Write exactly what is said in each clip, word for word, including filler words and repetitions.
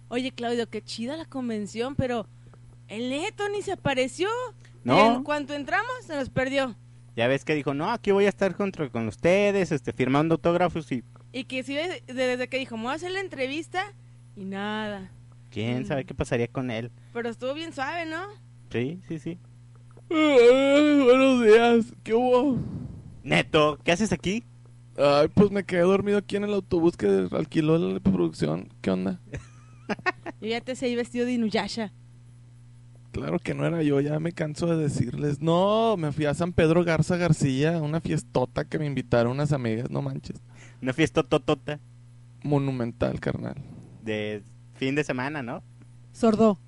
Oye, Claudio, qué chida la convención, pero el Neto ni se apareció. No. En cuanto entramos, se nos perdió. Ya ves que dijo, no, aquí voy a estar contra, con ustedes, este, firmando autógrafos y... Y que sí, de- desde que dijo, me voy a hacer la entrevista y nada. ¿Quién Mm. sabe qué pasaría con él? Pero estuvo bien suave, ¿no? Sí, sí, sí. Ay, buenos días, ¿qué hubo? Neto, ¿qué haces aquí? Ay, pues me quedé dormido aquí en el autobús que alquiló la producción. ¿Qué onda? Yo ya te sé ahí vestido de Inuyasha. Claro que no era yo, ya me canso de decirles. No, me fui a San Pedro Garza García, una fiestota que me invitaron unas amigas, no manches. Una fiesta totota Monumental, carnal. de fin de semana, ¿no? Sordo.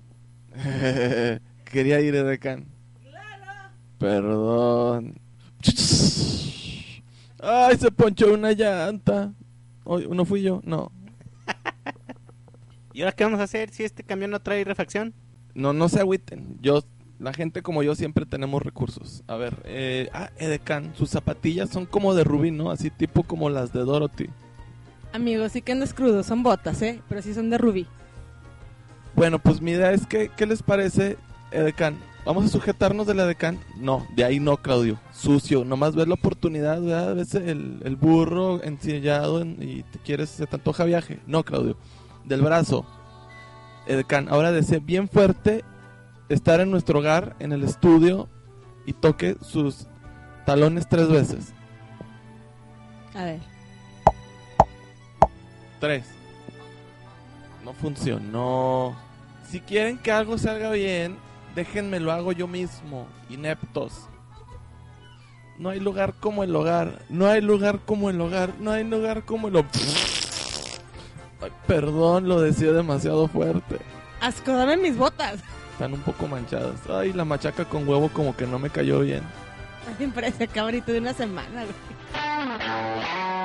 Quería ir, Edecán. Claro. Perdón. Ay, se ponchó una llanta. Oye, ¿no fui yo? No. ¿Y ahora qué vamos a hacer si este camión no trae refacción? No, no se agüiten. Yo, la gente como yo siempre tenemos recursos. A ver, eh, ah, Edecán, sus zapatillas son como de rubí, ¿no? Así tipo como las de Dorothy. Amigos, sí que andas crudo, son botas, ¿eh? Pero sí son de rubí. Bueno, pues mi idea es que, ¿qué les parece, Edecán? ¿Vamos a sujetarnos de la Edecán? No, de ahí no, Claudio. Sucio, nomás ver la oportunidad, ¿verdad? A veces el, el burro ensillado en, y te quieres, se te antoja viaje. No, Claudio. Del brazo. Edecán, ahora desee bien fuerte estar en nuestro hogar, en el estudio, y toque sus talones tres veces. A ver. Tres. No funcionó. Si quieren que algo salga bien, déjenme lo hago yo mismo, ineptos. No hay lugar como el hogar, no hay lugar como el hogar, no hay lugar como el hogar. Ay, perdón, lo decía demasiado fuerte. Asco, dame mis botas. Están un poco manchadas. Ay, la machaca con huevo como que no me cayó bien. Ay, me parece cabrito de una semana, güey.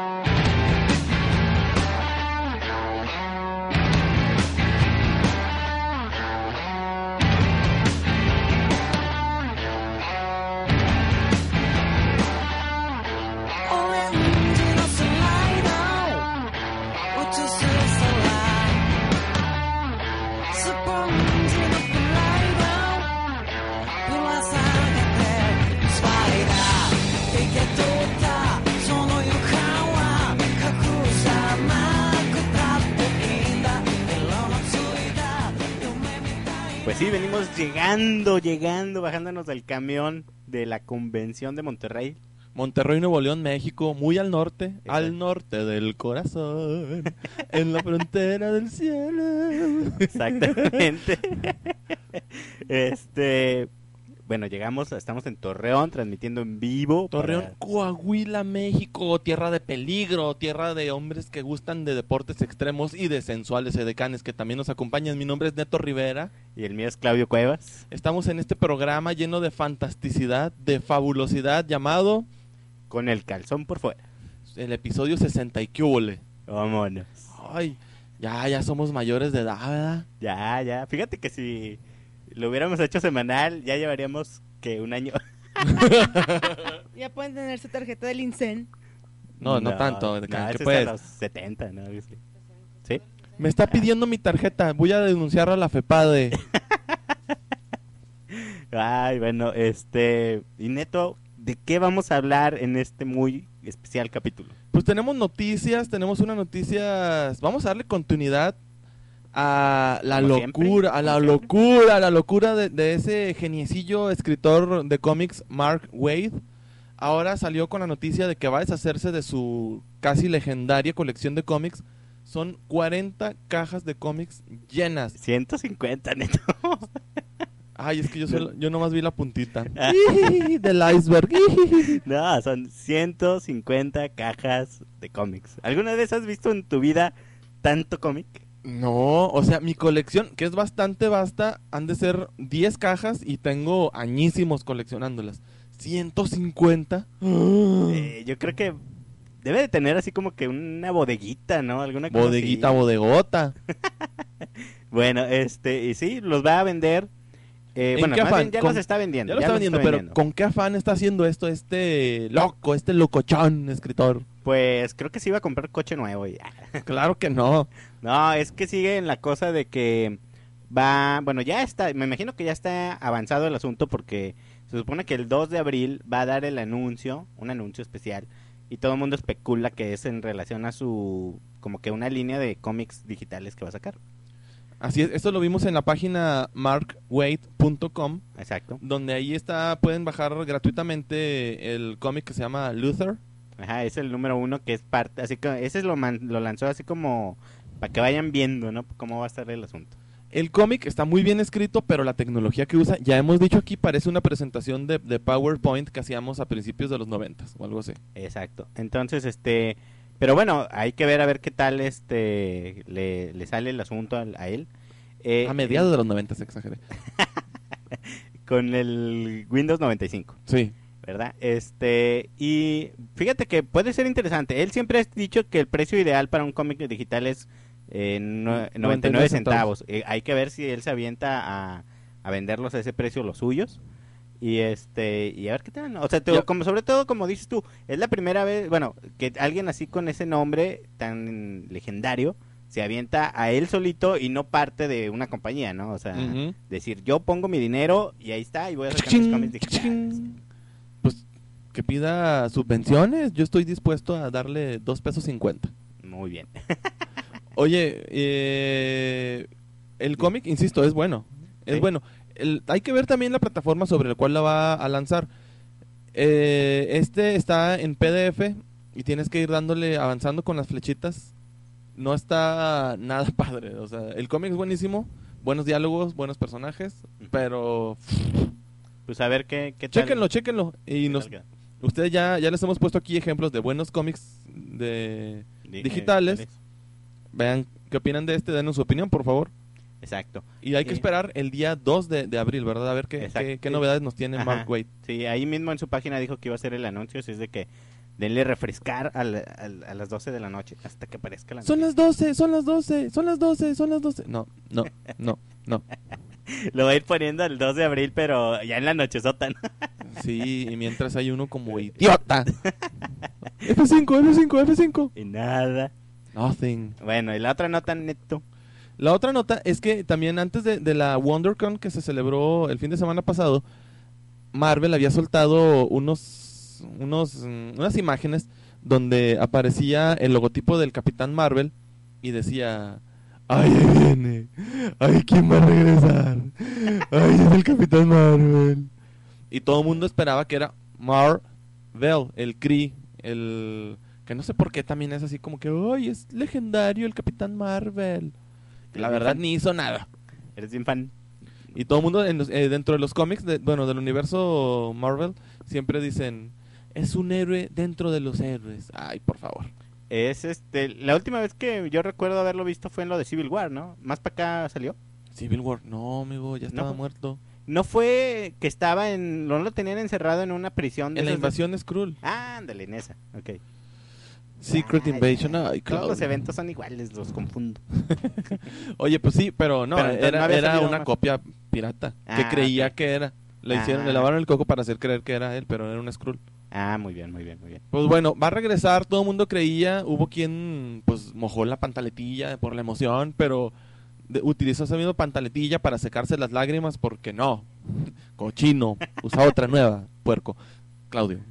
Pues sí, venimos llegando, llegando, bajándonos del camión de la convención de Monterrey. Monterrey, Nuevo León, México, muy al norte, Exacto. al norte del corazón, en la frontera del cielo. Exactamente. Este, bueno, llegamos, estamos en Torreón, transmitiendo en vivo. Torreón, para- Coahuila, México, tierra de peligro, tierra de hombres que gustan de deportes extremos y de sensuales edecanes que también nos acompañan. Mi nombre es Neto Rivera. Y el mío es Claudio Cuevas. Estamos en este programa lleno de fantasticidad, de fabulosidad, llamado Con el calzón por fuera. el episodio sesenta y qué hubole. Vámonos. Ay, ya, ya somos mayores de edad, ¿verdad? Ya, ya. Fíjate que si lo hubiéramos hecho semanal, ya llevaríamos que un año. Ya pueden tener su tarjeta del INSEN. No, no, tanto. No, ¿qué ese pues? es a los setenta, ¿no? Sí. ¿Sí? Me está pidiendo mi tarjeta, voy a denunciarlo a la FEPADE. Ay, bueno, este... Y Neto, ¿de qué vamos a hablar en este muy especial capítulo? Pues tenemos noticias, tenemos unas noticias. Vamos a darle continuidad a la Como locura, siempre, a la como locura, a la locura de, de ese geniecillo escritor de cómics, Mark Waid. Ahora salió con la noticia de que va a deshacerse de su casi legendaria colección de cómics. Son cuarenta cajas de cómics llenas. ciento cincuenta, Neto. Ay, es que yo, solo, yo nomás vi la puntita Ah. del iceberg. No, son ciento cincuenta cajas de cómics. ¿Alguna vez has visto en tu vida tanto cómic? No, o sea, mi colección, que es bastante vasta, han de ser diez cajas y tengo añísimos coleccionándolas. ciento cincuenta. Eh, yo creo que debe de tener así como que una bodeguita, ¿no? Alguna cosa Bodeguita, así. bodegota. Bueno, este, y sí, los va a vender. Eh, ¿En bueno, qué más afán? bien ya Con- los está vendiendo. Ya lo está los vendiendo, pero ¿con qué afán está haciendo esto este loco, este locochón escritor? Pues creo que se iba a comprar coche nuevo. Y... Claro que no. No, es que sigue en la cosa de que va, bueno, ya está, me imagino que ya está avanzado el asunto porque se supone que el dos de abril va a dar el anuncio, un anuncio especial, y todo el mundo especula que es en relación a su, como que una línea de cómics digitales que va a sacar. Así es, esto lo vimos en la página mark waid punto com, Exacto. donde ahí está, pueden bajar gratuitamente el cómic que se llama Luther. Ajá, es el número uno que es parte, así que ese lo, man, lo lanzó así como para que vayan viendo, ¿no? Cómo va a estar el asunto. El cómic está muy bien escrito, pero la tecnología que usa, ya hemos dicho aquí, parece una presentación de, de PowerPoint que hacíamos a principios de los noventas o algo así. Exacto. Entonces, este, pero bueno, hay que ver a ver qué tal este le, le sale el asunto a, a él. Eh, A mediados de los noventas, exageré. Con el Windows noventa y cinco. Sí. ¿Verdad? Este, y fíjate que puede ser interesante. Él siempre ha dicho que el precio ideal para un cómic digital es eh, no, noventa y nueve centavos. Eh, hay que ver si él se avienta a, a venderlos a ese precio los suyos. Y este, y a ver qué tal. O sea, te, Ya. como sobre todo, como dices tú, es la primera vez, bueno, que alguien así con ese nombre tan legendario se avienta a él solito y no parte de una compañía, ¿no? O sea, Ujú. decir, yo pongo mi dinero y ahí está, y voy a sacar mis cómics digitales. Pues que pida subvenciones, yo estoy dispuesto a darle dos pesos cincuenta. Muy bien. Oye, eh, el cómic, insisto, es bueno, es Sí. bueno. El- hay que ver también la plataforma sobre la cual la va a lanzar. Eh, este está en P D F y tienes que ir dándole, avanzando con las flechitas. No está nada padre, o sea, el cómic es buenísimo, buenos diálogos, buenos personajes, pero Pues a ver qué, qué tal. chéquenlo, chéquenlo. Y qué nos, tal queda. ustedes ya, ya les hemos puesto aquí ejemplos de buenos cómics de Di- digitales. eh, Vean qué opinan de este, denos su opinión, por favor. Exacto. Y hay que Sí. esperar el día dos de, de abril, ¿verdad? A ver qué, Exacto. qué, qué novedades nos tiene Ajá. Mark Waid. Sí, ahí mismo en su página dijo que iba a hacer el anuncio, si es de que denle refrescar a, la- a la- a las doce de la noche hasta que aparezca la Son las doce, son las doce, son las doce, son las doce. No, no, no, no. Lo voy a ir poniendo el dos de abril, pero ya en la nochezota, ¿no? Sí, y mientras hay uno como idiota. F cinco, F cinco, F cinco. Y nada. Nothing. Bueno, y la otra nota, Neto. La otra nota es que también antes de, de la WonderCon que se celebró el fin de semana pasado, Marvel había soltado unos, unos, mm, unas imágenes donde aparecía el logotipo del Capitán Marvel y decía, ¡ay, ahí viene! ¡Ay, quién va a regresar! ¡Ay, es el Capitán Marvel! Y todo el mundo esperaba que era Marvel, el Kree, el... que no sé por qué también es así como que, ¡ay, es legendario el Capitán Marvel! La verdad ni hizo nada. ¿Eres bien fan? Y todo el mundo en los- eh, dentro de los cómics, de- bueno, del universo Marvel, siempre dicen, es un héroe dentro de los héroes. Ay, por favor. Es este, la última vez que yo recuerdo haberlo visto fue en lo de Civil War, ¿no? Más para acá salió. Civil War, no, amigo, ya estaba No. muerto. No fue que estaba en, no lo tenían encerrado en una prisión. De En la esas de- invasión Skrull. Ah, ándale, en esa, ok. Secret Ay, Invasion, ay, Todos claro. los eventos son iguales, los confundo. Oye, pues sí, pero no, Pero entonces era, no había era salido una más. copia pirata que Ah, creía ok. que era. Le Ah. hicieron, le lavaron el coco para hacer creer que era él, pero era un Skrull. Ah, muy bien, muy bien, muy bien. Pues bueno, va a regresar, todo el mundo creía, hubo quien pues mojó la pantaletilla por la emoción, pero de- utilizó esa misma pantaletilla para secarse las lágrimas porque no, cochino, usa otra nueva, puerco. Claudio.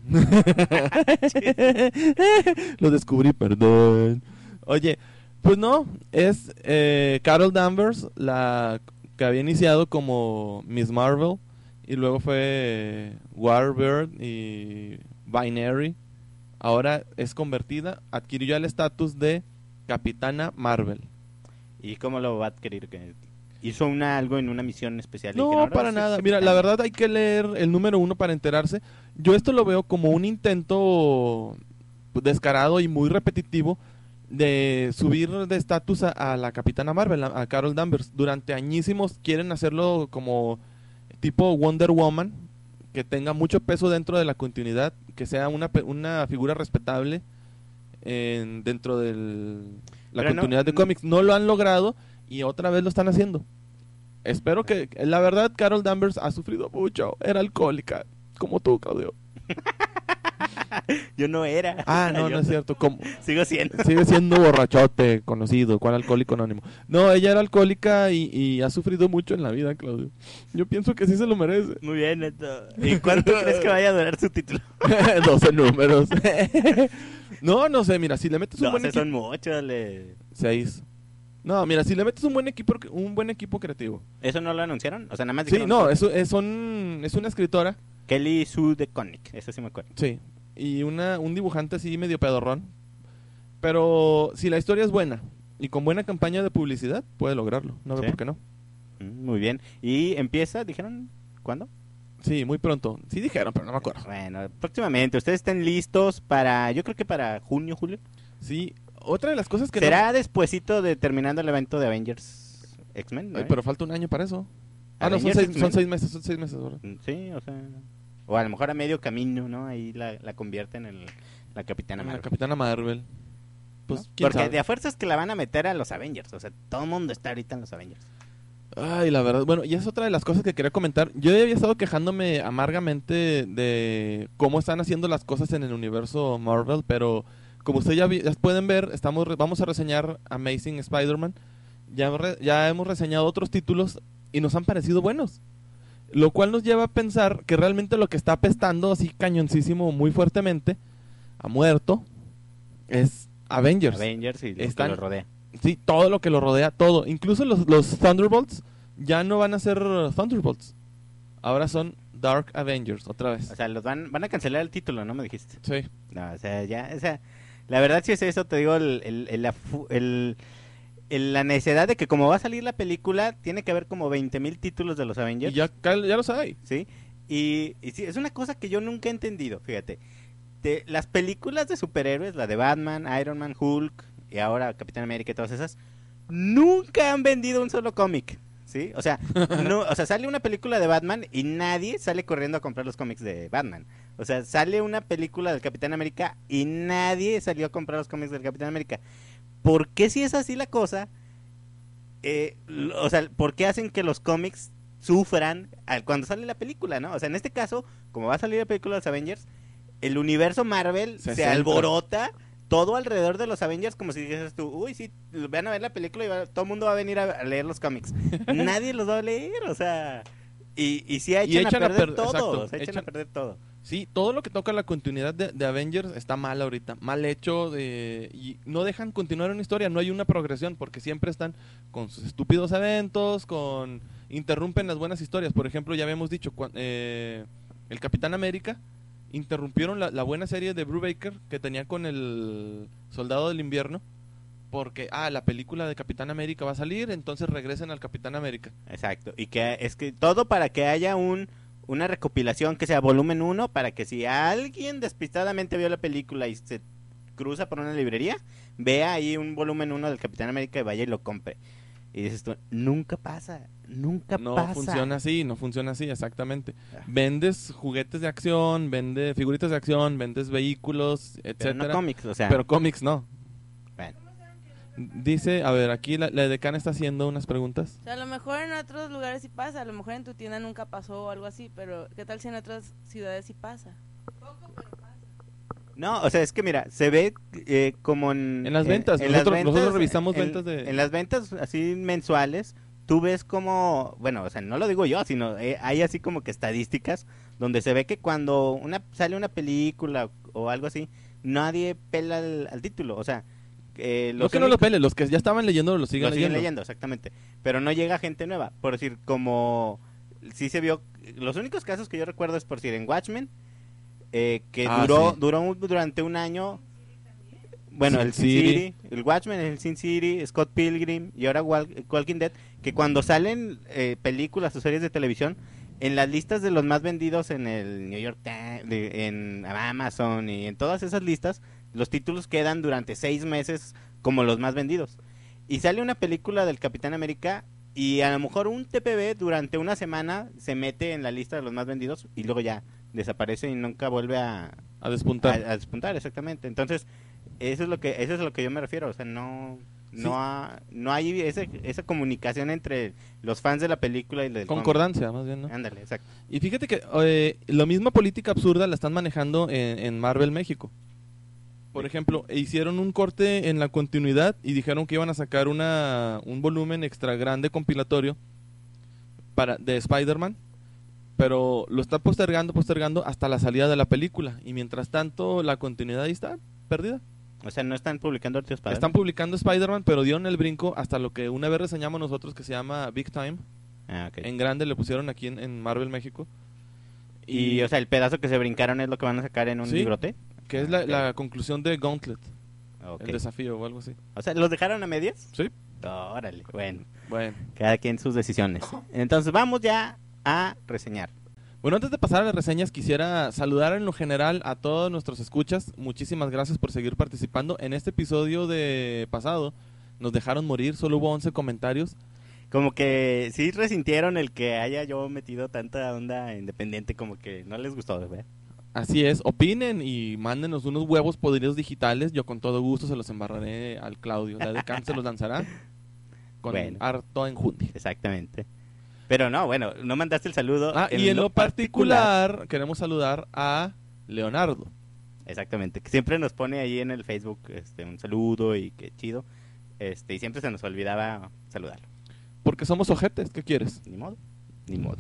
Lo descubrí, perdón. Oye, pues no, es eh, Carol Danvers, la que había iniciado como Miss Marvel, y luego fue Warbird y Binary. Ahora es convertida, adquirió ya el estatus de Capitana Marvel. ¿Y cómo lo va a adquirir? ¿Que hizo una, algo en una misión especial? y No, que ahora para es nada. capitán? Mira, la verdad hay que leer el número uno para enterarse. Yo esto lo veo como un intento descarado y muy repetitivo de subir de estatus a, a la Capitana Marvel, a, a Carol Danvers. Durante añísimos quieren hacerlo como tipo Wonder Woman, que tenga mucho peso dentro de la continuidad, que sea una, pe- una figura respetable en, dentro de la Pero no- continuidad de cómics. No lo han logrado y otra vez lo están haciendo. Espero que, la verdad, Carol Danvers ha sufrido mucho. Era alcohólica, como tú, Claudio. Yo no era. Ah, no, Yo no es cierto. ¿Cómo? Sigo siendo. Sigue siendo borrachote, conocido. ¿Cuál alcohólico anónimo? No, ella era alcohólica y, y ha sufrido mucho en la vida, Claudio. Yo pienso que sí se lo merece. Muy bien, Neto. ¿Y cuánto crees que vaya a durar su título? doce números. No, no sé, mira, si le metes un No, buen se equipo... son muchos. Le... Seis. No, mira, si le metes un buen equipo, un buen equipo creativo. ¿Eso no lo anunciaron? O sea, nada más Sí, dijeron... no, es, es, son, es una escritora. Kelly Sue DeConnick, eso sí me acuerdo. Sí, y una, un dibujante así medio pedorrón. Pero si la historia es buena y con buena campaña de publicidad, puede lograrlo. No veo ¿Sí? por qué no. Mm, Muy bien. ¿Y empieza, dijeron, cuándo? Sí, muy pronto. Sí dijeron, pero no me acuerdo. Bueno, próximamente. Ustedes estén listos para, yo creo que para junio, julio. Sí, otra de las cosas que ¿Será no... despuesito de terminando el evento de Avengers X-Men? ¿no? Ay, pero falta un año para eso. Ah, no, son Avengers seis, X-Men. son seis meses, son seis meses, ¿verdad? Mm, Sí, o sea... O a lo mejor a medio camino, ¿no? Ahí la, la convierten en el- la Capitana La Marvel. Capitana Marvel. Pues, ¿no? quién Porque sabe. de a fuerzas que la van a meter a los Avengers. O sea, todo el mundo está ahorita en los Avengers. Ay, la verdad, bueno, y es otra de las cosas que quería comentar. Yo ya había estado quejándome amargamente de cómo están haciendo las cosas en el universo Marvel, pero como ustedes ya, vi- ya pueden ver, estamos re- vamos a reseñar Amazing Spider-Man. Ya, re- ya hemos reseñado otros títulos y nos han parecido buenos. Lo cual nos lleva a pensar que realmente lo que está apestando así cañoncísimo muy fuertemente a muerto es Avengers. Avengers y lo Están- que lo rodea. Sí, todo lo que lo rodea, todo. Incluso los, los Thunderbolts ya no van a ser Thunderbolts. Ahora son Dark Avengers, otra vez. O sea, los van, van a cancelar el título, ¿no me dijiste? Sí. No, o sea, ya, o sea, la verdad sí es eso, te digo, el, el, el- la, fu- el- el- la necesidad de que como va a salir la película, tiene que haber como veinte mil títulos de los Y Avengers, ya, ca- ya los hay. ¿sí? Y, y sí, es una cosa que yo nunca he entendido, fíjate. De, las películas de superhéroes, la de Batman, Iron Man, Hulk, y ahora Capitán América y todas esas, nunca han vendido un solo cómic, ¿sí? O sea, no, o sea, sale una película de Batman y nadie sale corriendo a comprar los cómics de Batman. O sea, sale una película del Capitán América y nadie salió a comprar los cómics del Capitán América. ¿Por qué si es así la cosa? Eh, l- o sea, ¿por qué hacen que los cómics sufran al- cuando sale la película, no? O sea, en este caso, como va a salir la película de los Avengers, el universo Marvel Se se, centra. alborota todo alrededor de los Avengers como si dijeras tú, uy, sí, van a ver la película y va- todo el mundo va a venir a, a leer los cómics. Nadie los va a leer, o sea... Y, y sí echan, Y echan a a perder per- todo, exacto, o sea, echan, echan- a perder todo. Sí, todo lo que toca la continuidad de, de Avengers está mal ahorita. Mal hecho de, y no dejan continuar una historia. No hay una progresión porque siempre están con sus estúpidos eventos, con interrumpen las buenas historias. Por ejemplo, ya habíamos dicho, cua- eh, el Capitán América interrumpieron la, la buena serie de Brubaker que tenía con el Soldado del Invierno porque, ah, la película de Capitán América va a salir, entonces regresen al Capitán América. Exacto, y que es que todo para que haya un una recopilación que sea volumen uno, para que si alguien despistadamente vio la película y se cruza por una librería, vea ahí un volumen uno del Capitán América y vaya y lo compre. Y dices tú, nunca pasa, nunca No pasa. funciona así, no funciona así, exactamente. Ah. Vendes juguetes de acción, vendes figuritas de acción, vendes vehículos, Pero etcétera. no cómics, o sea, Pero cómics no. bueno, Dice, a ver, aquí la, la decana está haciendo unas preguntas. O sea, a lo mejor en otros lugares sí pasa, a lo mejor en tu tienda nunca pasó o algo así, pero ¿qué tal si en otras ciudades sí pasa? Poco, pero pasa. no, o sea, es que mira, se ve eh, como en... En las eh, ventas, en nosotros- las nosotros revisamos en- ventas de- En las ventas así mensuales, tú ves como, bueno, o sea, no lo digo yo, sino eh, hay así como que estadísticas donde se ve que cuando una sale una película o algo así, nadie pela al, al título, o sea... Eh, No los que no lo únicos- pele, los que ya estaban leyendo lo siguen lo siguen leyendo. leyendo, exactamente. Pero no llega gente nueva. Por decir, como sí se vio, los únicos casos que yo recuerdo es por decir en Watchmen, eh, que Ah, duró, sí. duró un- durante un año. Bueno, Sin el Sin City. City, el Watchmen, el Sin City, Scott Pilgrim y ahora Wal- Walking Dead, que cuando salen eh, películas o series de televisión, en las listas de los más vendidos en el New York Times, de- en Amazon y en todas esas listas, los títulos quedan durante seis meses como los más vendidos. Y sale una película del Capitán América y a lo mejor un T P B durante una semana se mete en la lista de los más vendidos y luego ya desaparece y nunca vuelve a, A despuntar. a, a despuntar, exactamente. Entonces, eso es lo que eso es a lo que yo me refiero, o sea, no No, ha- no hay ese, esa comunicación entre los fans de la película y del Concordancia, más bien, ¿no? cómic. Ándale, exacto. Y fíjate que eh, la misma política absurda la están manejando en, en Marvel México. Por ejemplo, hicieron un corte en la continuidad y dijeron que iban a sacar una un volumen extra grande compilatorio para de Spider-Man, pero lo está postergando, postergando hasta la salida de la película. Y mientras tanto, la continuidad ahí está perdida. O sea, no están publicando Artíos Padres. Están publicando Spider-Man, pero dieron el brinco hasta lo que una vez reseñamos nosotros, que se llama Big Time. Ah, ok. En grande le pusieron aquí en, en Marvel México. Y, o sea, el pedazo que se brincaron es lo que van a sacar en un Sí. librote. que es la, Ok. la conclusión de Gauntlet, Ok. el desafío o algo así. O sea, ¿los dejaron a medias? Sí. Órale, bueno. Bueno. Cada quien sus decisiones. Entonces vamos ya a reseñar. Bueno, antes de pasar a las reseñas, quisiera saludar en lo general a todos nuestros escuchas. Muchísimas gracias por seguir participando. En este episodio de pasado nos dejaron morir, solo hubo once comentarios. Como que sí resintieron el que haya yo metido tanta onda independiente, como que no les gustó, ¿verdad? Así es, opinen y mándenos unos huevos podridos digitales. Yo con todo gusto se los embarraré al Claudio. La de Cam se los lanzará con Bueno. harto enjundia. Exactamente. Pero no, bueno, no mandaste el saludo. Ah, y en lo particular queremos saludar a Leonardo. Exactamente, que siempre nos pone ahí en el Facebook este, un saludo y qué chido. Este, y siempre se nos olvidaba saludarlo. Porque somos ojetes, ¿qué quieres? Ni modo, ni modo.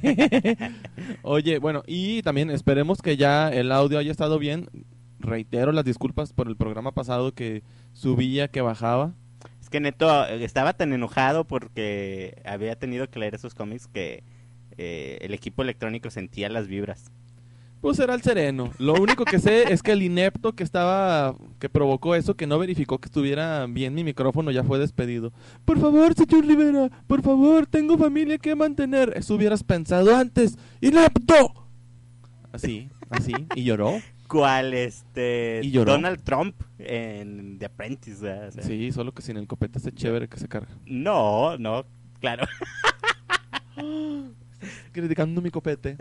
Oye, bueno, y también esperemos que ya el audio haya estado bien. Reitero las disculpas por el programa pasado que subía, que bajaba. Es que Neto eh, estaba tan enojado porque había tenido que leer esos cómics que eh, el equipo electrónico sentía las vibras. Pues era el sereno. Lo único que sé es que el inepto que estaba, que provocó eso, que no verificó que estuviera bien mi micrófono, ya fue despedido. Por favor, señor Rivera, por favor, tengo familia que mantener. Eso hubieras pensado antes, inepto. Así, así, y lloró. ¿Cuál este ¿Y lloró? Donald Trump en The Apprentice? ¿verdad? O sea, Sí, solo que sin el copete ese chévere que se carga. No, no, claro. Criticando mi copete.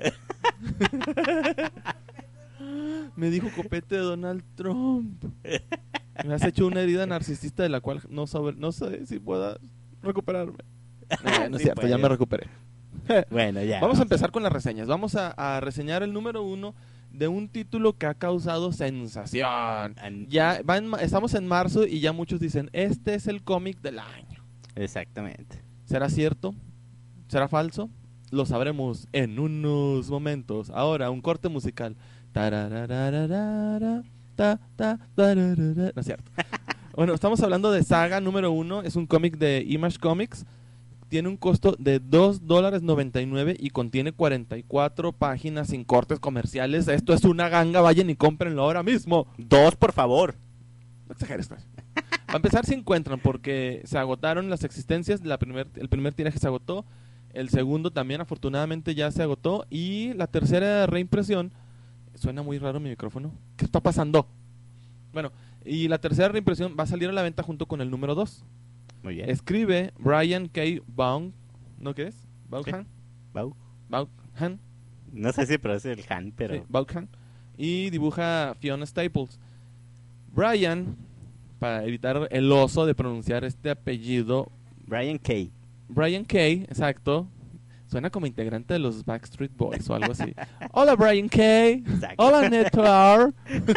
Me dijo copete de Donald Trump. Me has hecho una herida narcisista de la cual no, sabe, no sé si pueda recuperarme. Eh, no es Sí cierto, ya puedes. me recuperé. Bueno, ya. Vamos a empezar con las reseñas. Vamos a, a reseñar el número uno de un título que ha causado sensación. An- Ya va en ma- estamos en marzo y ya muchos dicen, este es el cómic del año. Exactamente. ¿Será cierto? ¿Será falso? Lo sabremos en unos momentos. Ahora, un corte musical. Tararararara, ta, ta, tararara. No es cierto. Bueno, estamos hablando de Saga número uno. Es un cómic de Image Comics. Tiene un costo de dos dólares noventa y nueve y contiene cuarenta y cuatro páginas sin cortes comerciales. Esto es una ganga. Vayan y cómprenlo ahora mismo. Dos, por favor. No exageres, pues. Para empezar, se encuentran porque se agotaron las existencias. La primer, el primer tiraje se agotó. El segundo también, afortunadamente, ya se agotó. Y la tercera reimpresión. Suena muy raro mi micrófono. ¿Qué está pasando? Bueno, y la tercera reimpresión va a salir a la venta junto con el número dos. Muy bien. Escribe Brian K. Vaughan. ¿No qué es? Vaughan. Bau. Vaughan. No sé si pronuncia el Han, pero... Sí, Vaughan. Y dibuja Fiona Staples. Brian, para evitar el oso de pronunciar este apellido, Brian K. Brian K, exacto. Suena como integrante de los Backstreet Boys o algo así. Hola Brian K. Exacto. Hola Neto R.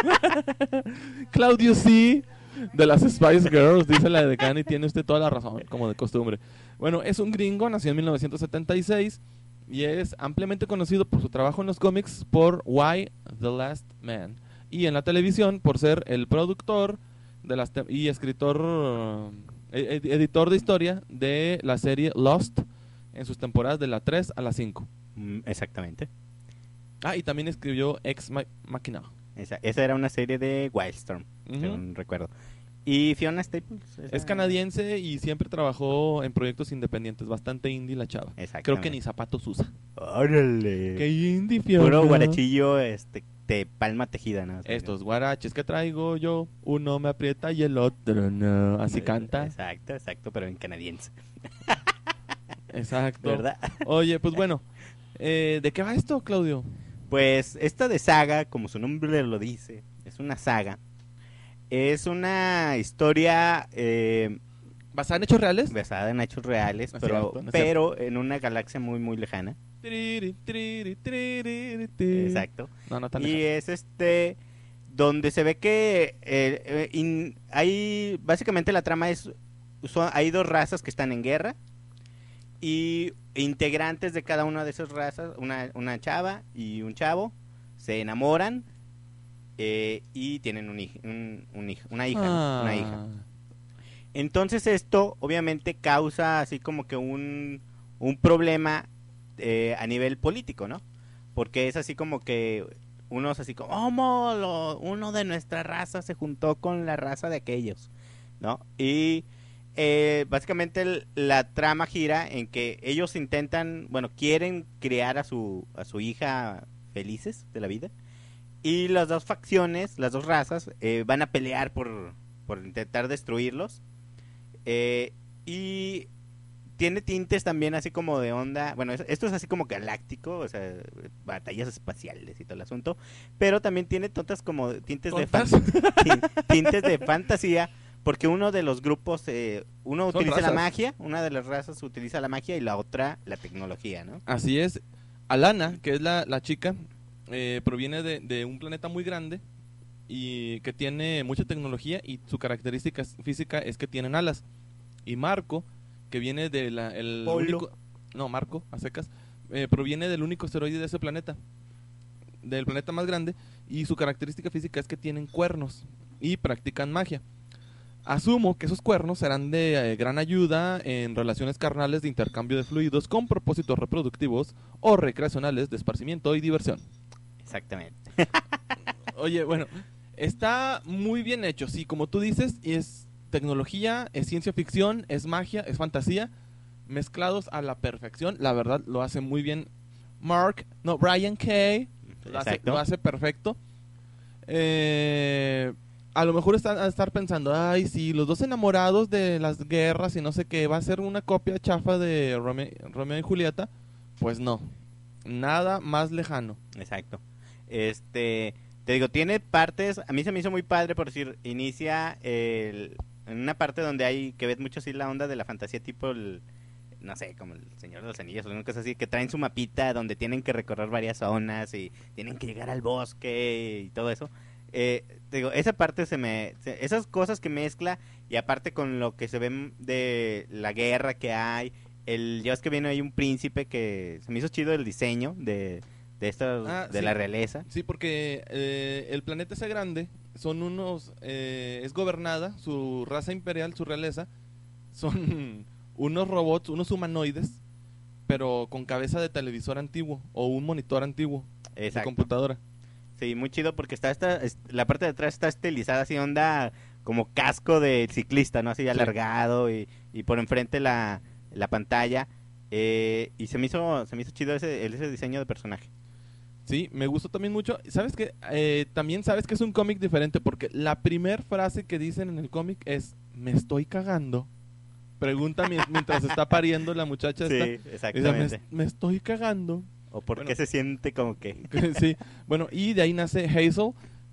Claudio C. De las Spice Girls, dice la decana, y tiene usted toda la razón, como de costumbre. Bueno, es un gringo, nació en mil novecientos setenta y seis y es ampliamente conocido por su trabajo en los cómics por Why the Last Man. Y en la televisión por ser el productor de las te- y escritor, uh, ed- editor de historia de la serie Lost en sus temporadas de la tres a la cinco. Mm, exactamente. Ah, y también escribió Ex Ma- Machina. Esa, esa era una serie de Wildstorm, Ujú. según recuerdo. ¿Y Fiona Staples? Esa- Es canadiense y siempre trabajó en proyectos independientes, bastante indie la chava. Creo Exactamente. que ni zapatos usa. ¡Órale! ¡Qué indie, Fiona! Puro guarachillo este, de palma tejida, ¿no? Estos guaraches que traigo yo, uno me aprieta y el otro no. Así canta. Exacto, exacto, pero en canadiense. Exacto. ¿Verdad? Oye, pues bueno, eh, ¿de qué va esto, Claudio? Pues esta de saga, como su nombre lo dice, es una saga. Es una historia eh, ¿Basada en hechos reales? basada en hechos reales, No es pero, cierto, no es pero en una galaxia muy, muy lejana. Triri, triri, triri, triri. Exacto. No, no tan Y lejano. es este donde se ve que eh, eh, in- hay básicamente la trama es son- hay dos razas que están en guerra y integrantes de cada una de esas razas, una, una chava y un chavo, se enamoran eh, y tienen un hij- un- un hij- una hija, ¿no? Una hija. Ah. Entonces esto obviamente causa así como que un, un problema eh, a nivel político, ¿no? Porque es así como que unos así como, ¿cómo lo- uno de nuestra raza se juntó con la raza de aquellos? ¿No? Y eh, básicamente el- la trama gira en que ellos intentan, bueno, quieren criar a su, a su hija felices de la vida. Y las dos facciones, las dos razas, eh, van a pelear por, por intentar destruirlos. Eh, y tiene tintes también así como de onda, bueno, es- esto es así como galáctico, o sea, batallas espaciales y todo el asunto, pero también tiene tontas como tintes de fan- ¿Tontas? tin- tintes de fantasía, porque uno de los grupos, eh, uno Son utiliza la razas. magia, una de las razas utiliza la magia y la otra la tecnología, ¿no? Así es. Alana, que es la, la chica, eh, proviene de, de un planeta muy grande y que tiene mucha tecnología y su característica s- física es que tienen alas. Y Marco, que viene de la, el Polo. único... No, Marco, a secas, eh, proviene del único asteroide de ese planeta, del planeta más grande, y su característica física es que tienen cuernos y practican magia. Asumo que esos cuernos serán de eh, gran ayuda en relaciones carnales de intercambio de fluidos con propósitos reproductivos o recreacionales de esparcimiento y diversión. Exactamente. Oye, bueno, está muy bien hecho, sí, como tú dices, es tecnología, es ciencia ficción, es magia, es fantasía, mezclados a la perfección. La verdad, lo hace muy bien Mark, no, Brian Kay, lo hace, Exacto. lo hace perfecto. Eh, a lo mejor están a estar pensando, ay, sí, los dos enamorados de las guerras y no sé qué, va a ser una copia chafa de Rome- Romeo y Julieta. Pues no, nada más lejano. Exacto. Este, te digo, tiene partes, a mí se me hizo muy padre por decir, inicia el- en una parte donde hay, que ves mucho así la onda de la fantasía tipo el, no sé, como el Señor de los Anillos o una cosa así, que traen su mapita donde tienen que recorrer varias zonas y tienen que llegar al bosque y todo eso. Eh, te digo, esa parte se me, se- esas cosas que mezcla y aparte con lo que se ven de la guerra que hay, el, ya ves que viene ahí un príncipe que se me hizo chido el diseño de, de estos, Ah, de sí. la realeza. Sí, porque eh, el planeta ese grande son unos, eh, es gobernada, su raza imperial, su realeza, son unos robots, unos humanoides, pero con cabeza de televisor antiguo o un monitor antiguo de Exacto. computadora. Sí, muy chido porque está esta, es- la parte de atrás está estilizada así onda como casco de ciclista, ¿no? Así alargado y, y por enfrente la, la pantalla. Eh, y se me hizo, se me hizo chido ese, el- ese diseño de personaje. Sí, me gustó también mucho. ¿Sabes qué? Eh, también sabes que es un cómic diferente porque la primer frase que dicen en el cómic es, ¿me estoy cagando? Pregunta mi- mientras está pariendo la muchacha esta. Sí, Dice, me, exactamente. me estoy cagando. O por bueno. qué se siente como que... Sí, bueno, y de ahí nace Hazel,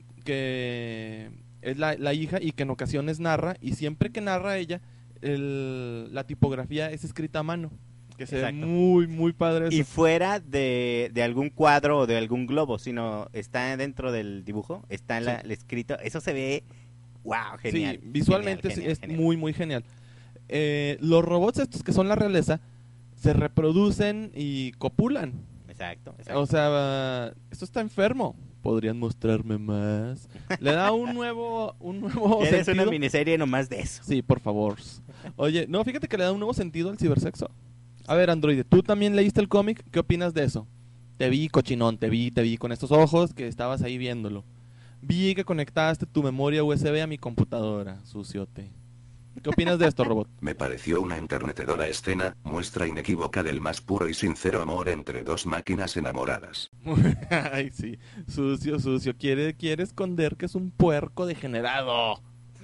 que es la, la hija y que en ocasiones narra, y siempre que narra ella, el- la tipografía es escrita a mano, que se Exacto. ve muy, muy padre eso. Y fuera de, de algún cuadro o de algún globo, sino está dentro del dibujo, está en la, Sí. el escrito. Eso se ve, wow, genial. Sí, visualmente genial, sí, genial, es genial. muy, muy genial. Eh, los robots estos que son la realeza se reproducen y copulan. Exacto, exacto. O sea, esto está enfermo. Podrían mostrarme más. Le da un nuevo, un nuevo ¿Quieres una sentido. miniserie nomás de eso? Sí, por favor. Oye, no, fíjate que le da un nuevo sentido al cibersexo. A ver, Android, ¿tú también leíste el cómic? ¿Qué opinas de eso? Te vi, cochinón, te vi, te vi con estos ojos que estabas ahí viéndolo. Vi que conectaste tu memoria U S B a mi computadora, suciote. ¿Qué opinas de esto, robot? Me pareció una enternecedora escena, muestra inequívoca del más puro y sincero amor entre dos máquinas enamoradas. Ay, sí, sucio, sucio. Quiere, quiere esconder que es un puerco degenerado.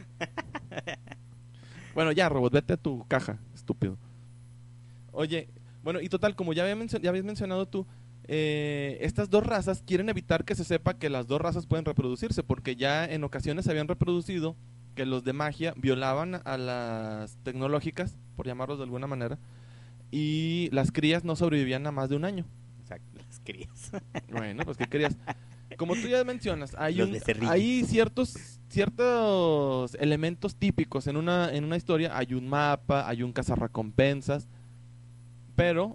Bueno, ya, robot, vete a tu caja, estúpido. Oye, bueno, y total, como ya, había mencio- ya habías mencionado tú, eh, estas dos razas quieren evitar que se sepa que las dos razas pueden reproducirse, porque ya en ocasiones se habían reproducido que los de magia violaban a las tecnológicas, por llamarlos de alguna manera, y las crías no sobrevivían a más de un año. Exacto, las crías. Bueno, pues ¿qué querías? Como tú ya mencionas, hay, Los un, becerrillos. hay ciertos ciertos elementos típicos en una en una historia. Hay un mapa, hay un cazarrecompensas, pero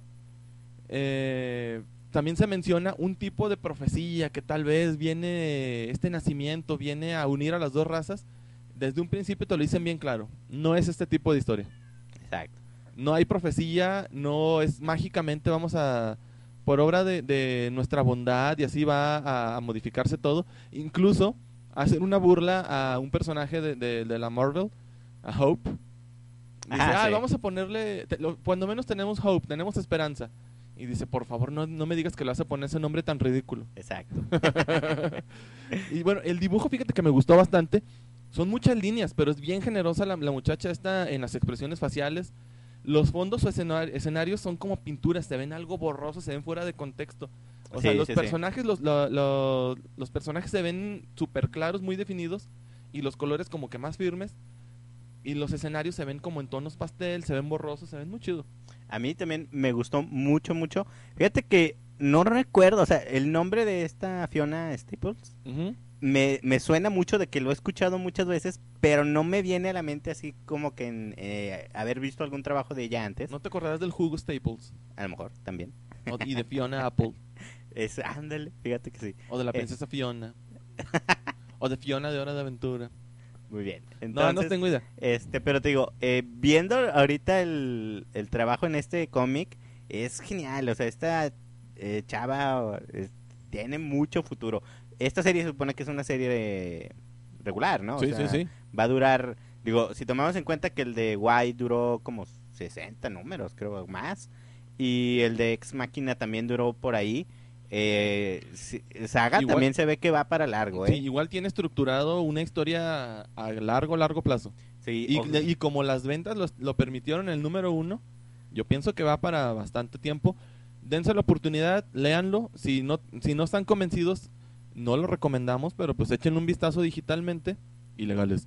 eh, también se menciona un tipo de profecía que tal vez viene, este nacimiento viene a unir a las dos razas. Desde un principio te lo dicen bien claro, no es este tipo de historia. Exacto. No hay profecía, no es mágicamente vamos a, por obra de, de nuestra bondad y así va a, a modificarse todo. Incluso hacer una burla a un personaje de, de, de la Marvel, a Hope. Dice, Ajá, ah, sí. vamos a ponerle, te- lo- cuando menos tenemos Hope, tenemos esperanza. Y dice, por favor, no, no me digas que le vas a poner ese nombre tan ridículo. Exacto. Y bueno, el dibujo, fíjate que me gustó bastante. Son muchas líneas, pero es bien generosa la, la muchacha esta en las expresiones faciales. Los fondos o escenar- escenarios son como pinturas, se ven algo borrosos, se ven fuera de contexto. O sea, Sí, los sí, sí. personajes, los, lo- lo- los personajes se ven súper claros, muy definidos, y los colores como que más firmes. Y los escenarios se ven como en tonos pastel, se ven borrosos, se ven muy chido. A mí también me gustó mucho, mucho. Fíjate que no recuerdo, o sea, el nombre de esta Fiona Staples Ujú. me, me suena mucho de que lo he escuchado muchas veces, pero no me viene a la mente así como que en, eh, haber visto algún trabajo de ella antes. ¿No te acordarás del Hugo Staples? A lo mejor también. O- y de Fiona Apple. Es, ándale, fíjate que sí. O de la Eh. princesa Fiona. O de Fiona de Hora de Aventura. Muy bien. No, Entonces, no tengo idea. Este, pero te digo, eh, viendo ahorita el, el trabajo en este cómic, es genial. O sea, esta eh, chava o, es- tiene mucho futuro. Esta serie se supone que es una serie de- regular, ¿no? O Sí, sea, sí, sí. va a durar, digo, si tomamos en cuenta que el de White duró como sesenta números, creo, más. Y el de Ex Máquina también duró por ahí. Eh, sí, Saga Igual- también se ve que va para largo, Sí, ¿eh? igual tiene estructurado una historia a largo, largo plazo. Sí, Y, o- y como las ventas los- lo permitieron en el número uno, yo pienso que va para bastante tiempo. Dense la oportunidad, léanlo. Si no, si no están convencidos, no lo recomendamos, pero pues echen un vistazo digitalmente. Ilegales.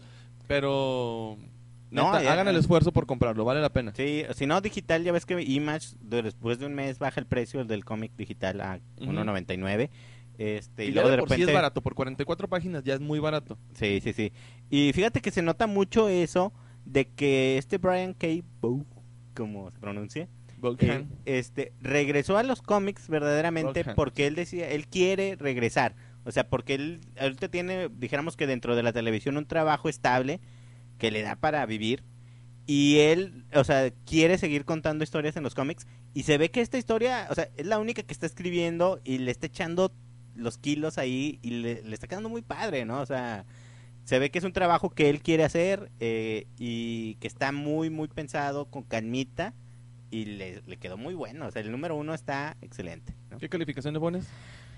Pero No, neta, ya- hagan el esfuerzo por comprarlo, vale la pena. Sí, si no digital, ya ves que Image de- después de un mes baja el precio del cómic digital a Ujú. uno noventa y nueve. Este, y, Y ya luego de de por sí repente es barato, por cuarenta y cuatro páginas ya es muy barato. Sí, sí, sí. Y fíjate que se nota mucho eso de que este Brian K. Vaughan, como se pronuncia, Vaughan. eh, este regresó a los cómics verdaderamente Vaughan. porque él decía, él quiere regresar. O sea, porque él ahorita tiene, dijéramos que dentro de la televisión un trabajo estable que le da para vivir. Y él, o sea, quiere seguir contando historias en los cómics. Y se ve que esta historia, o sea, es la única que está escribiendo y le está echando los kilos ahí y le, le está quedando muy padre, ¿no? O sea, se ve que es un trabajo que él quiere hacer eh, y que está muy, muy pensado, con calmita. Y le, le quedó muy bueno. O sea, el número uno está excelente, ¿no? ¿Qué calificación le pones?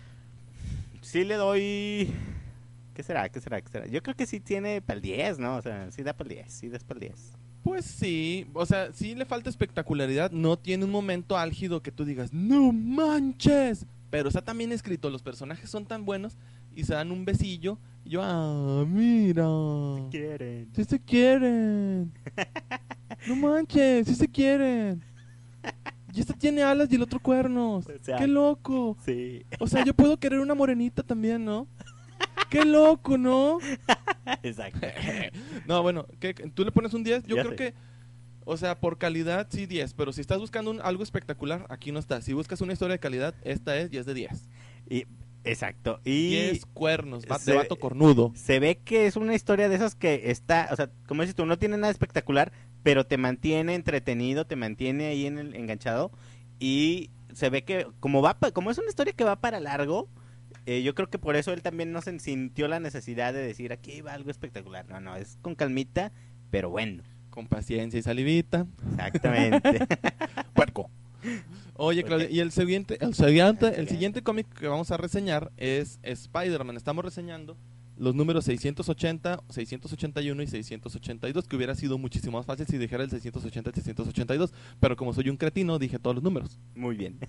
Sí le doy... ¿Qué será? ¿Qué será? ¿Qué será? Yo creo que sí tiene para el diez, ¿no? O sea, sí da para el diez, sí da para el diez. Pues sí, o sea, sí le falta espectacularidad, no tiene un momento álgido que tú digas, no manches, pero está tan bien escrito, los personajes son tan buenos y se dan un besillo y yo, ah, mira, Quieren. sí se quieren, no manches, sí se quieren, y esta tiene alas y el otro cuernos, O sea, qué loco, Sí. o sea, yo puedo querer una morenita también, ¿no? Qué loco, ¿no? Exacto. No, bueno, ¿qué? ¿Tú le pones un diez? Yo Ya creo sé. que, o sea, por calidad sí diez, pero si estás buscando un- algo espectacular, aquí no está. Si buscas una historia de calidad, esta es y es de diez. Y, exacto. Y diez cuernos, va- se- de vato cornudo. se ve que es una historia de esas que está, o sea, como dices tú, no tiene nada espectacular, pero te mantiene entretenido, te mantiene ahí en el enganchado. Y se ve que como va pa- como es una historia que va para largo, eh, yo creo que por eso él también no se sintió la necesidad de decir aquí va algo espectacular. No, no, es con calmita, pero bueno. Con paciencia y salivita. Exactamente. Puerco. Oye, Claudia, Ok. y el siguiente, el siguiente, el Excelente. siguiente cómic que vamos a reseñar es Spider-Man. Estamos reseñando los números seiscientos ochenta, seiscientos ochenta y uno y seiscientos ochenta y dos, que hubiera sido muchísimo más fácil si dijera el seiscientos ochenta y seiscientos ochenta y dos, pero como soy un cretino, dije todos los números. Muy bien.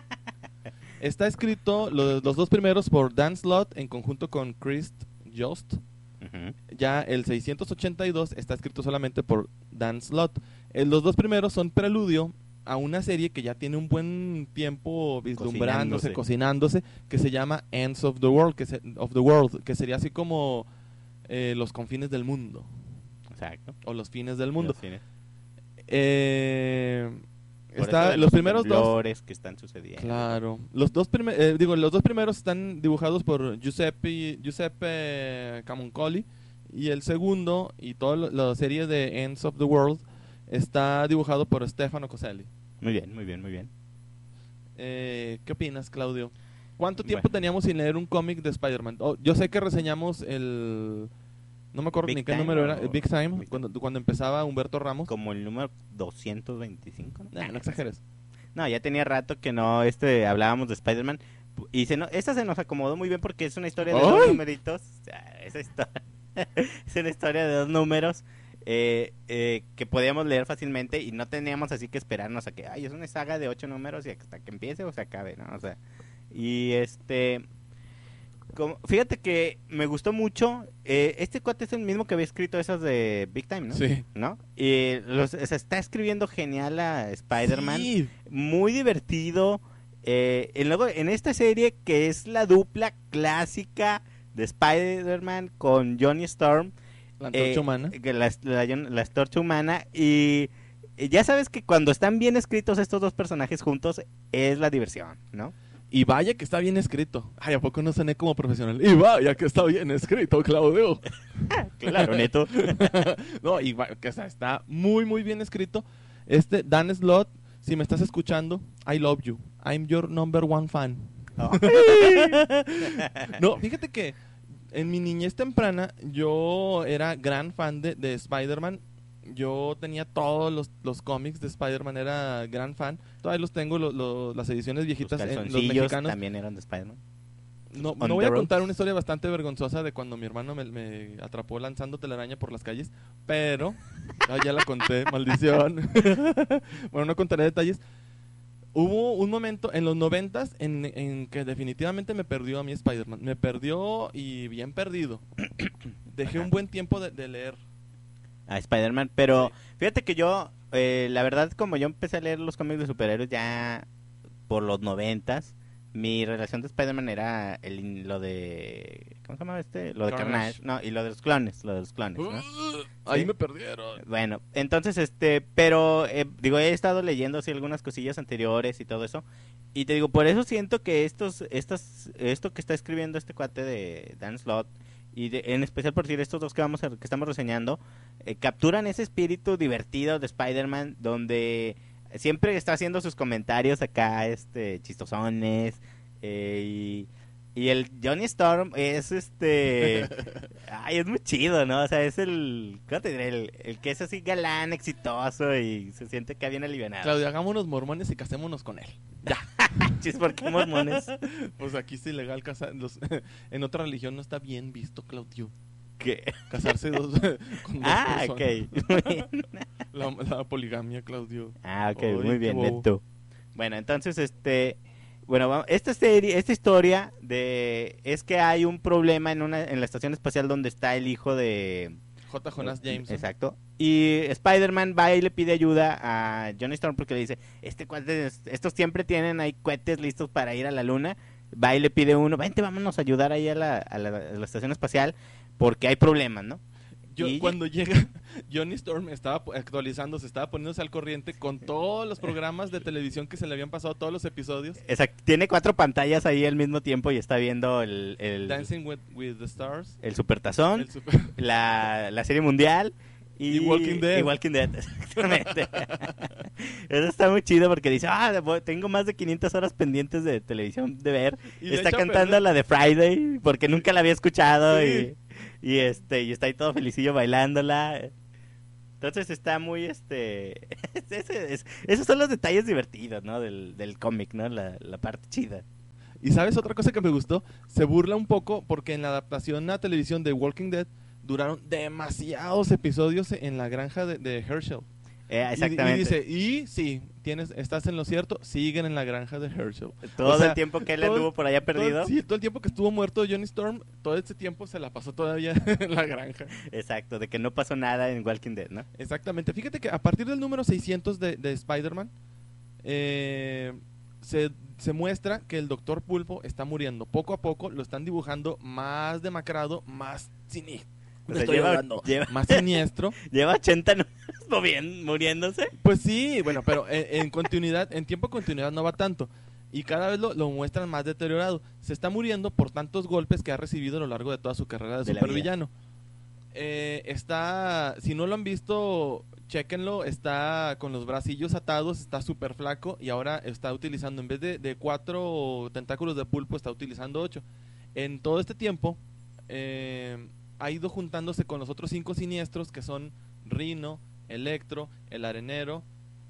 Está escrito lo- los dos primeros por Dan Slott en conjunto con Chris Jost. Ujú. Ujú. Ya el seiscientos ochenta y dos está escrito solamente por Dan Slott. Eh, los dos primeros son preludio a una serie que ya tiene un buen tiempo vislumbrándose, cocinándose, que se llama Ends of the World, que, se, of the World, que sería así como eh, los confines del mundo. Exacto. O los fines del mundo. Los fines. Eh, Por está, eso de los primeros dos. temblores que están sucediendo. Claro. Los dos, prime- eh, digo, los dos primeros están dibujados por Giuseppe, Giuseppe Camuncoli. Y el segundo, y toda la- la serie de Ends of the World, está dibujado por Stefano Coselli. Muy bien, muy bien, muy bien. Eh, ¿Qué opinas, Claudio? ¿Cuánto tiempo Bueno. teníamos sin leer un cómic de Spider-Man? Oh, yo sé que reseñamos el... No me acuerdo Big ni qué Time número o- era. el Big Time, Big cuando, cuando empezaba Humberto Ramos. Como el número doscientos veinticinco. ¿no? Nah, no exageres. No, ya tenía rato que no este hablábamos de Spider-Man. Y se no, esta se nos acomodó muy bien porque es una historia de ¡Ay! dos numeritos. O sea, esa historia, es una historia de dos números eh, eh, que podíamos leer fácilmente y no teníamos así que esperarnos a que, ay, es una saga de ocho números y hasta que empiece o se acabe, ¿no? O sea, y este... Como, fíjate que me gustó mucho. Eh, este cuate es el mismo que había escrito esas de Big Time, ¿no? Sí. ¿No? Y los, o sea, está escribiendo genial a Spider-Man. Sí. Muy divertido. Eh, y luego en esta serie que es la dupla clásica de Spider-Man con Johnny Storm. La antorcha eh, humana. que la, la, la antorcha humana. Y eh, ya sabes que cuando están bien escritos estos dos personajes juntos es la diversión, ¿no? Y vaya que está bien escrito. Ay, ¿a poco no soné como profesional? Y vaya que está bien escrito, Claudio. Claro, neto. No, y va- que o sea, está muy, muy bien escrito. Este, Dan Slott, si me estás escuchando, I love you. I'm your number one fan. No, fíjate que en mi niñez temprana yo era gran fan de, de Spider-Man. Yo tenía todos los, los cómics de Spider-Man, era gran fan. Todavía los tengo, lo- lo- las ediciones Los viejitas en los calzoncillos mexicanos. también eran de Spider-Man. No, On no voy the a contar ropes. una historia bastante vergonzosa de cuando mi hermano me, me atrapó lanzando telaraña por las calles, pero ah, ya la conté, maldición. Bueno, no contaré detalles. Hubo un momento en los noventas en, en que definitivamente me perdió a mi Spider-Man. Me perdió y bien perdido. Dejé Ajá. un buen tiempo de, de leer. A Spider-Man, pero fíjate que yo, eh, la verdad, como yo empecé a leer los cómics de superhéroes ya por los noventas, mi relación de Spider-Man era el, lo de, ¿cómo se llama este? Lo de Carnage. Carnage, no, y lo de los clones, lo de los clones, ¿no? Ahí ¿Sí? me perdieron. Bueno, entonces, este, pero, eh, digo, he estado leyendo así algunas cosillas anteriores y todo eso, y te digo, por eso siento que estos, estas, esto que está escribiendo este cuate de Dan Slott, y de- en especial por decir estos dos que vamos a, que estamos reseñando, eh, capturan ese espíritu divertido de Spider-Man, donde siempre está haciendo sus comentarios acá, este, chistosones, eh, y... Y el Johnny Storm es este... Ay, es muy chido, ¿no? O sea, es el... ¿Cómo te diré? El, el que es así galán, exitoso y se siente que bien alivianado. Claudio, hagámonos mormones y casémonos con él. Chis, ¿por qué mormones? Pues aquí es ilegal casar. Los, en otra religión no está bien visto, Claudio. ¿Qué? Casarse dos, con dos Ah, personas. ok. Muy bien. La, la poligamia, Claudio. Ah, ok, Ay, muy bien, qué bobo. Neto. Bueno, entonces, este... Bueno, vamos- esta serie, esta historia de... Es que hay un problema en una en la estación espacial donde está el hijo de... J. Jonas Jameson. Exacto. Y Spider-Man va y le pide ayuda a Johnny Storm porque le dice, este cuate, es- estos siempre tienen ahí cohetes listos para ir a la luna. Va y le pide uno, vente, vámonos a ayudar ahí a la, a la, a la estación espacial porque hay problemas, ¿no? Yo, Y- cuando llega Johnny Storm estaba po- actualizándose, estaba poniéndose al corriente con todos los programas de televisión que se le habían pasado, todos los episodios. Exacto. Tiene cuatro pantallas ahí al mismo tiempo y está viendo el, el, Dancing with, with the Stars. el Supertazón, El super- la, la serie mundial y, Y Walking Dead. y Walking Dead, exactamente. Eso está muy chido porque dice, ah, voy- tengo más de quinientas horas pendientes de televisión de ver. y le Está echa a cantando perder. la de Friday porque nunca la había escuchado Sí. y, y este y está ahí todo felicillo bailándola. Entonces está muy este ese- es- esos son los detalles divertidos, ¿no? Del, del cómic, ¿no? La, la parte chida. Y sabes otra cosa que me gustó, se burla un poco porque en la adaptación a televisión de Walking Dead duraron demasiados episodios en la granja de, de Herschel. Eh, Y- exactamente. Y, dice, y sí, tienes, estás en lo cierto, siguen en la granja de Herschel. Todo O sea, el tiempo que él todo- anduvo por allá Todo, perdido. el- sí, todo el tiempo que estuvo muerto Johnny Storm, todo ese tiempo se la pasó todavía en la granja. Exacto, de que no pasó nada en Walking Dead, ¿no? Exactamente. Fíjate que a partir del número seiscientos de, de Spider-Man, eh, se, se muestra que el Doctor Pulpo está muriendo. Poco a poco lo están dibujando más demacrado, más siniestro. O sea, lleva, lleva, Más siniestro. lleva ochenta números moviendo- muriéndose. Pues sí, bueno, pero en, en continuidad, en tiempo de continuidad no va tanto. Y cada vez lo, lo muestran más deteriorado. Se está muriendo por tantos golpes que ha recibido a lo largo de toda su carrera de, De la supervillano. Eh, está, si no lo han visto, chéquenlo. Está con los bracillos atados, está súper flaco y ahora está utilizando, en vez de, de cuatro tentáculos de pulpo, está utilizando ocho. En todo este tiempo, eh, ha ido juntándose con los otros cinco siniestros que son Rhino, Electro, el Arenero,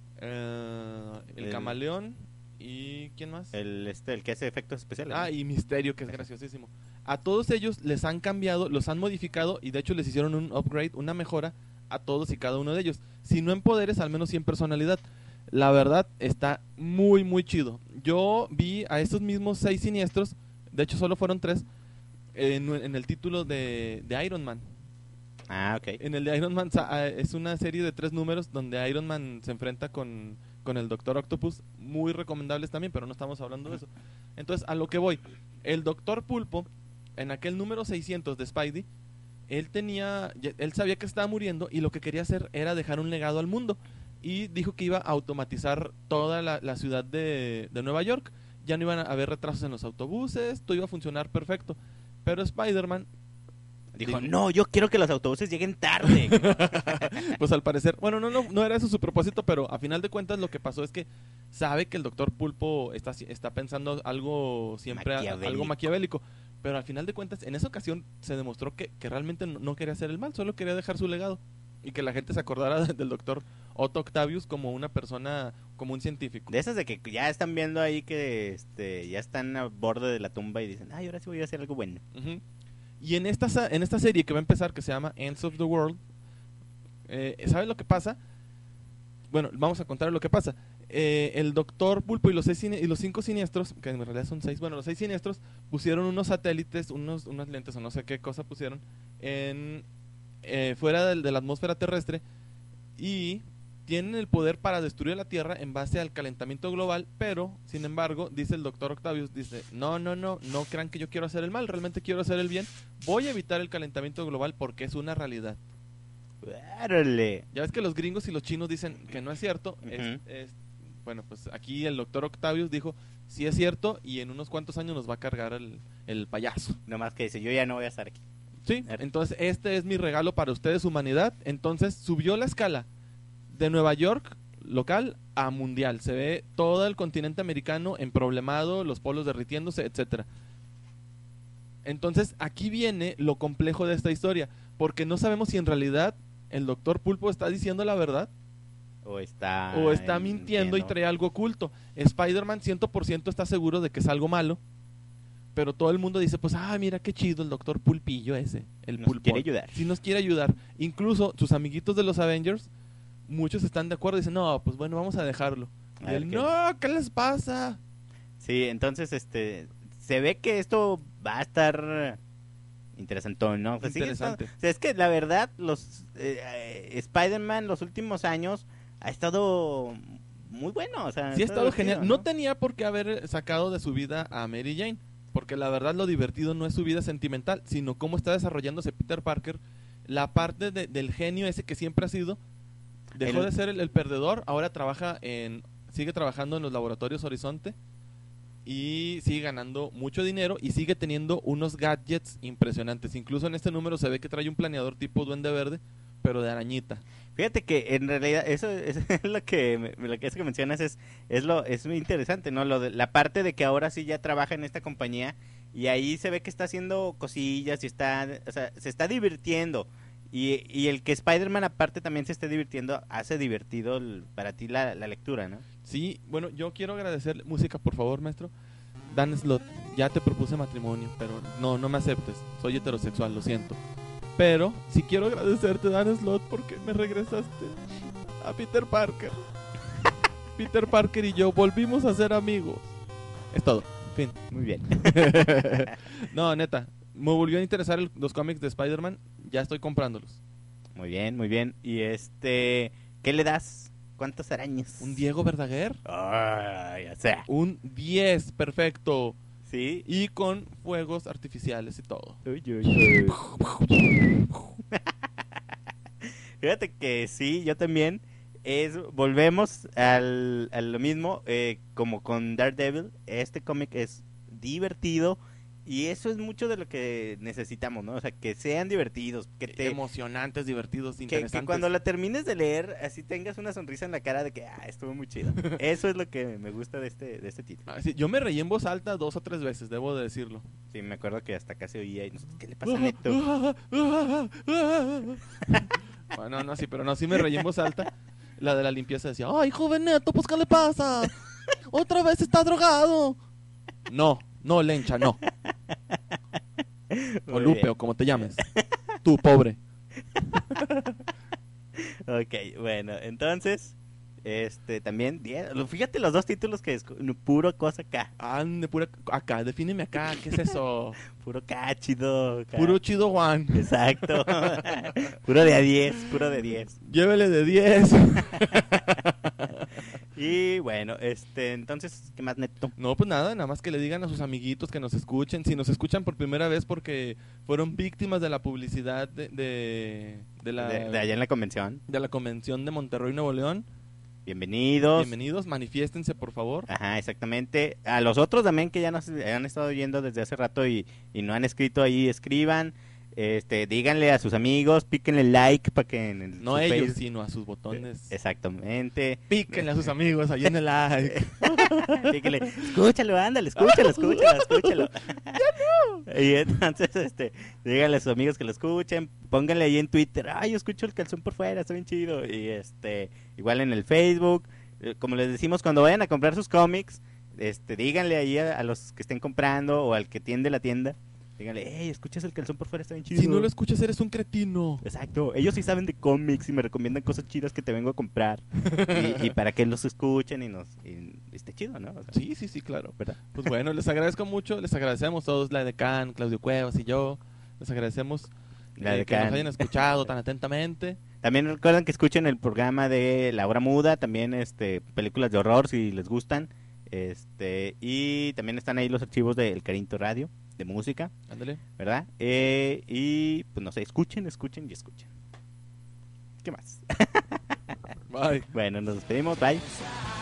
eh, el, El- Camaleón y ¿quién más? El, este, el que hace efectos especiales. Ah, y Misterio, que es graciosísimo. A todos ellos les han cambiado, los han modificado y de hecho les hicieron un upgrade, una mejora a todos y cada uno de ellos. Si no en poderes, al menos sí en personalidad. La verdad está muy, muy chido. Yo vi a estos mismos seis siniestros, de hecho solo fueron tres, en, en el título de, de Iron Man. Ah, ok. En el de Iron Man sa- ah, es una serie de tres números donde Iron Man se enfrenta con, con el Doctor Octopus, muy recomendables también, pero no estamos hablando de eso. Entonces, a lo que voy, el Doctor Pulpo, en aquel número seiscientos de Spidey, él tenía, ya- él sabía que estaba muriendo y lo que quería hacer era dejar un legado al mundo. Y dijo que iba a automatizar toda la, la ciudad de, de Nueva York. Ya no iban a haber retrasos en los autobuses, todo iba a funcionar perfecto. Pero Spider-Man, Dijo, Dijo- no, yo quiero que los autobuses lleguen tarde. pues al parecer, bueno, no, no, no era eso su propósito, pero a final de cuentas lo que pasó es que sabe que el Doctor Pulpo está, está pensando algo siempre, a- Maquiavélico. algo maquiavélico. Pero al final de cuentas, en esa ocasión se demostró que, que realmente no, no quería hacer el mal, solo quería dejar su legado. Y que la gente se acordara del Doctor Otto Octavius como una persona, como un científico. De esas de que ya están viendo ahí que este, ya están a borde de la tumba y dicen, ay, ahora sí voy a hacer algo bueno. Ujú. Y en esta, sa- en esta serie que va a empezar, que se llama Ends of the World, eh, ¿sabes lo que pasa? Bueno, vamos a contar lo que pasa. Eh, el Doctor Pulpo y los, seis cine- y los cinco siniestros, que en realidad son seis, bueno, los seis siniestros pusieron unos satélites, unos, unas lentes o no sé qué cosa pusieron, en, eh, fuera del- de la atmósfera terrestre y tienen el poder para destruir la Tierra en base al calentamiento global, pero, sin embargo, dice el Doctor Octavius, dice, no, no, no, no crean que yo quiero hacer el mal, realmente quiero hacer el bien, voy a evitar el calentamiento global porque es una realidad. ¡Árale! Ya ves que los gringos y los chinos dicen que no es cierto, es- Ujú. es- bueno, pues aquí el Doctor Octavius dijo, sí es cierto y en unos cuantos años nos va a cargar el, el payaso. Nomás que dice, yo ya no voy a estar aquí. Sí, Er- entonces este es mi regalo para ustedes, humanidad. Entonces subió la escala de Nueva York local a mundial. Se ve todo el continente americano emproblemado, los polos derritiéndose, etcétera. Entonces aquí viene lo complejo de esta historia, porque no sabemos si en realidad el Doctor Pulpo está diciendo la verdad O está... o está mintiendo y trae algo oculto. Spider-Man cien por ciento está seguro de que es algo malo, pero todo el mundo dice, pues, ah, mira qué chido el Doctor Pulpillo ese, el Nos pulpón. quiere ayudar. Sí nos quiere ayudar. Incluso sus amiguitos de los Avengers, muchos están de acuerdo y dicen, no, pues bueno, vamos a dejarlo. Y A ver él, qué- no, ¿qué les pasa? Sí, entonces, este, se ve que esto va a estar interesantón, ¿no? Pues sigue Interesante. estando- o sea, es que la verdad, los eh, eh, Spider-Man los últimos años ha estado muy bueno, o sea, Sí ha estado divertido, genial. No tenía por qué haber sacado de su vida a Mary Jane, porque la verdad lo divertido no es su vida sentimental, sino cómo está desarrollándose Peter Parker, la parte de- del genio ese que siempre ha sido. Dejó El- de ser el, el perdedor, ahora trabaja en, sigue trabajando en los laboratorios Horizonte y sigue ganando mucho dinero y sigue teniendo unos gadgets impresionantes. Incluso en este número se ve que trae un planeador tipo Duende Verde, pero de arañita. Fíjate que en realidad eso, eso es lo que me- lo que, eso que mencionas es es lo es muy interesante, ¿no? Lo de, la parte de que ahora sí ya trabaja en esta compañía y ahí se ve que está haciendo cosillas y está, o sea, se está divirtiendo. Y, y el que Spider-Man aparte también se esté divirtiendo hace divertido el- para ti la, la lectura, ¿no? Sí, bueno, yo quiero agradecer música, por favor, maestro. Dan Slott, ya te propuse matrimonio, pero no, no me aceptes. Soy heterosexual, lo siento. Pero sí quiero agradecerte, Dan Slott, porque me regresaste a Peter Parker. Peter Parker y yo volvimos a ser amigos. Es todo, fin. Muy bien. No, neta, me volvió a interesar el- los cómics de Spider-Man. Ya estoy comprándolos. Muy bien, muy bien. Y este, ¿qué le das? ¿Cuántas arañas? Un Diego Verdaguer. Ay, o sea. Un diez, perfecto. Sí. Y con fuegos artificiales y todo. Uy, uy, uy. Fíjate que sí, yo también. Es, volvemos al, a lo mismo, eh, como con Daredevil. Este cómic es divertido y eso es mucho de lo que necesitamos, ¿no? O sea, que sean divertidos, que te... Emocionantes, divertidos, Que, interesantes. que cuando la termines de leer, así tengas una sonrisa en la cara de que, ah, estuvo muy chido. Eso es lo que me gusta de este, de este título. Ah, sí, yo me reí en voz alta dos o tres veces, debo de decirlo. Sí, me acuerdo que hasta casi oía y nosotros, ¿qué le pasa a Neto? Bueno, no, sí, pero no, sí me reí en voz alta. La de la limpieza decía, ay, joven Neto, pues ¿qué le pasa? Otra vez está drogado. No, no, Lencha, no. O Muy Lupe, bien. o como te llames. Tú, pobre. Ok, bueno, entonces, este, también, die- lo- fíjate los dos títulos que es puro cosa acá, Ande, pura... Acá, defíneme acá, ¿qué es eso? puro acá, chido, acá. Puro chido Juan. Exacto, puro de a diez, puro de diez. Llévele de diez. Y bueno, este, entonces, ¿qué más, Neto? No, pues nada, nada más que le digan a sus amiguitos que nos escuchen. Si nos escuchan por primera vez porque fueron víctimas de la publicidad de, de, de la, De, de allá en la convención. de la convención de Monterrey, Nuevo León. Bienvenidos. Bienvenidos, manifiéstense, por favor. Ajá, exactamente. A los otros también que ya nos han estado oyendo desde hace rato y, y no han escrito ahí, escriban. Este, díganle a sus amigos, píquenle like para que en el No su a ellos, Facebook- sino a sus botones. Exactamente. Píquenle a sus amigos ahí en el like. Píquenle, escúchalo, ándale, escúchalo, escúchalo, escúchalo. Y entonces, este, díganle a sus amigos que lo escuchen, pónganle ahí en Twitter, ay, yo escucho el calzón por fuera, está bien chido. Y este, igual en el Facebook, eh, como les decimos, cuando vayan a comprar sus cómics, este, díganle ahí a, a los que estén comprando o al que tiende la tienda, díganle, hey, escuchas el calzón por fuera, está bien chido. Si no lo escuchas, eres un cretino. Exacto, ellos sí saben de cómics y me recomiendan cosas chidas que te vengo a comprar. y, y para que los escuchen y nos y esté chido, ¿no? O sea, Sí, sí, sí, claro. ¿verdad? Pues bueno, les agradezco mucho, les agradecemos todos, la Edecán, Claudio Cuevas y yo. Les agradecemos La eh, que Edecán. nos hayan escuchado tan atentamente. También recuerden que escuchen el programa de La Hora Muda, también este películas de horror si les gustan. Este, y también están ahí los archivos de El Carinto Radio, de música, Ándale. ¿verdad? Eh, y pues no sé, escuchen, escuchen y escuchen. ¿Qué más? Bye. Bueno, nos despedimos, bye.